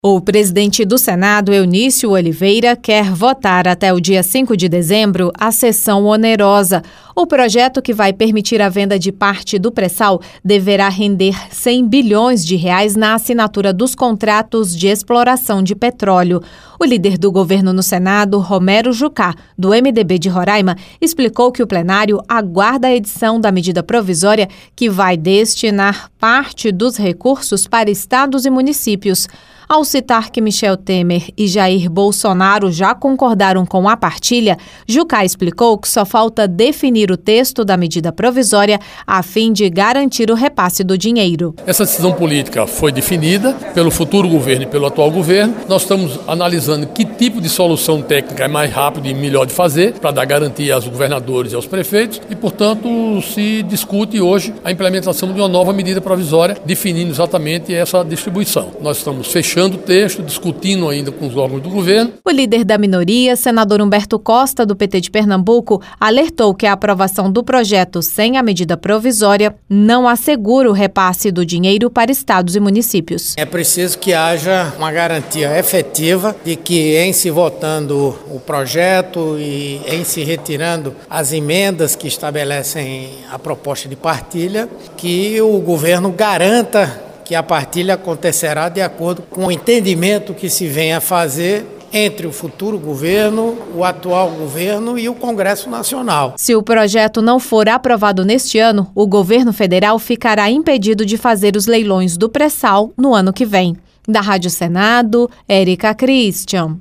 O presidente do Senado, Eunício Oliveira, quer votar até o dia 5 de dezembro a cessão onerosa. O projeto, que vai permitir a venda de parte do pré-sal, deverá render 100 bilhões de reais na assinatura dos contratos de exploração de petróleo. O líder do governo no Senado, Romero Jucá, do MDB de Roraima, explicou que o plenário aguarda a edição da medida provisória que vai destinar parte dos recursos para estados e municípios. Ao citar que Michel Temer e Jair Bolsonaro já concordaram com a partilha, Jucá explicou que só falta definir o texto da medida provisória a fim de garantir o repasse do dinheiro. Essa decisão política foi definida pelo futuro governo e pelo atual governo. Nós estamos analisando que tipo de solução técnica é mais rápido e melhor de fazer para dar garantia aos governadores e aos prefeitos e, portanto, se discute hoje a implementação de uma nova medida provisória definindo exatamente essa distribuição. Nós estamos fechando o texto, discutindo ainda com os órgãos do governo. O líder da minoria, senador Humberto Costa, do PT de Pernambuco, alertou que a aprovação do projeto sem a medida provisória não assegura o repasse do dinheiro para estados e municípios. É preciso que haja uma garantia efetiva de que, em se votando o projeto e em se retirando as emendas que estabelecem a proposta de partilha, que o governo garanta que a partilha acontecerá de acordo com o entendimento que se venha a fazer entre o futuro governo, o atual governo e o Congresso Nacional. Se o projeto não for aprovado neste ano, o governo federal ficará impedido de fazer os leilões do pré-sal no ano que vem. Da Rádio Senado, Érica Christian.